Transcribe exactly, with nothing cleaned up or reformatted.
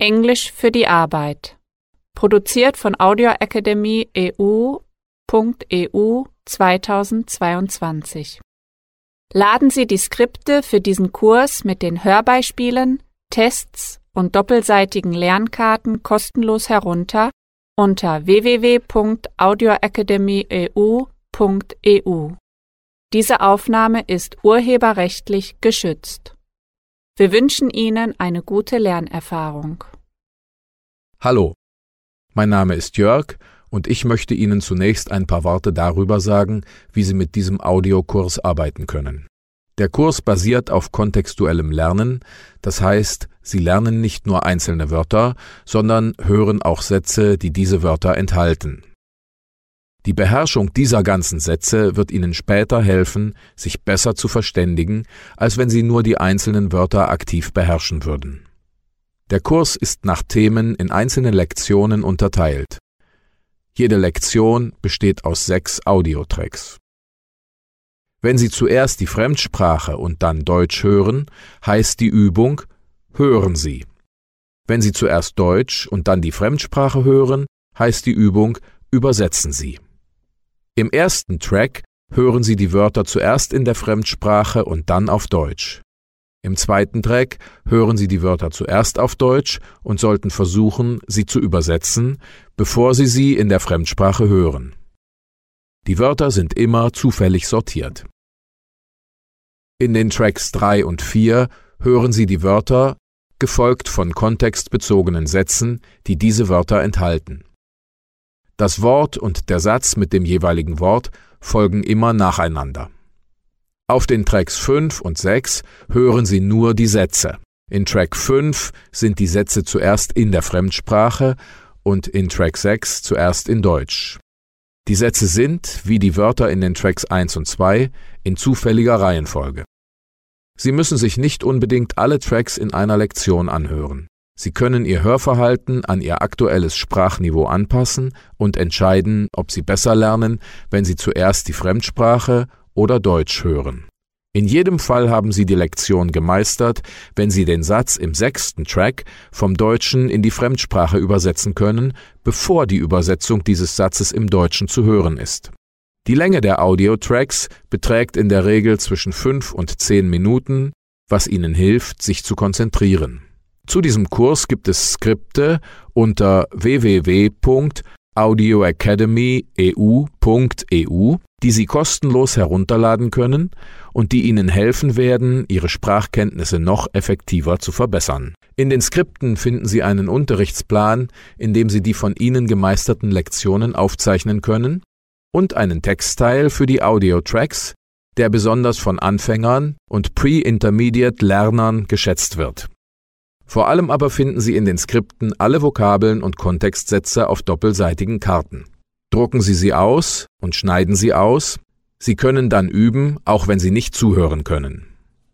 Englisch für die Arbeit. Produziert von Audioakademie E U Punkt E U zweitausendzweiundzwanzig. Laden Sie die Skripte für diesen Kurs mit den Hörbeispielen, Tests und doppelseitigen Lernkarten kostenlos herunter unter w w w Punkt audioakademie E U Punkt E U. Diese Aufnahme ist urheberrechtlich geschützt. Wir wünschen Ihnen eine gute Lernerfahrung. Hallo, mein Name ist Jörg und ich möchte Ihnen zunächst ein paar Worte darüber sagen, wie Sie mit diesem Audiokurs arbeiten können. Der Kurs basiert auf kontextuellem Lernen, das heißt, Sie lernen nicht nur einzelne Wörter, sondern hören auch Sätze, die diese Wörter enthalten. Die Beherrschung dieser ganzen Sätze wird Ihnen später helfen, sich besser zu verständigen, als wenn Sie nur die einzelnen Wörter aktiv beherrschen würden. Der Kurs ist nach Themen in einzelne Lektionen unterteilt. Jede Lektion besteht aus sechs Audiotracks. Wenn Sie zuerst die Fremdsprache und dann Deutsch hören, heißt die Übung Hören Sie. Wenn Sie zuerst Deutsch und dann die Fremdsprache hören, heißt die Übung Übersetzen Sie. Im ersten Track hören Sie die Wörter zuerst in der Fremdsprache und dann auf Deutsch. Im zweiten Track hören Sie die Wörter zuerst auf Deutsch und sollten versuchen, sie zu übersetzen, bevor Sie sie in der Fremdsprache hören. Die Wörter sind immer zufällig sortiert. In den Tracks drei und vier hören Sie die Wörter, gefolgt von kontextbezogenen Sätzen, die diese Wörter enthalten. Das Wort und der Satz mit dem jeweiligen Wort folgen immer nacheinander. Auf den Tracks fünf und sechs hören Sie nur die Sätze. In Track fünf sind die Sätze zuerst in der Fremdsprache und in Track sechs zuerst in Deutsch. Die Sätze sind, wie die Wörter in den Tracks eins und zwei, in zufälliger Reihenfolge. Sie müssen sich nicht unbedingt alle Tracks in einer Lektion anhören. Sie können Ihr Hörverhalten an Ihr aktuelles Sprachniveau anpassen und entscheiden, ob Sie besser lernen, wenn Sie zuerst die Fremdsprache oder Deutsch hören. In jedem Fall haben Sie die Lektion gemeistert, wenn Sie den Satz im sechsten Track vom Deutschen in die Fremdsprache übersetzen können, bevor die Übersetzung dieses Satzes im Deutschen zu hören ist. Die Länge der Audio-Tracks beträgt in der Regel zwischen fünf und zehn Minuten, was Ihnen hilft, sich zu konzentrieren. Zu diesem Kurs gibt es Skripte unter w w w Punkt audioakademie E U Punkt E U, die Sie kostenlos herunterladen können und die Ihnen helfen werden, Ihre Sprachkenntnisse noch effektiver zu verbessern. In den Skripten finden Sie einen Unterrichtsplan, in dem Sie die von Ihnen gemeisterten Lektionen aufzeichnen können, und einen Textteil für die Audio-Tracks, der besonders von Anfängern und Pre-Intermediate-Lernern geschätzt wird. Vor allem aber finden Sie in den Skripten alle Vokabeln und Kontextsätze auf doppelseitigen Karten. Drucken Sie sie aus und schneiden sie aus. Sie können dann üben, auch wenn Sie nicht zuhören können.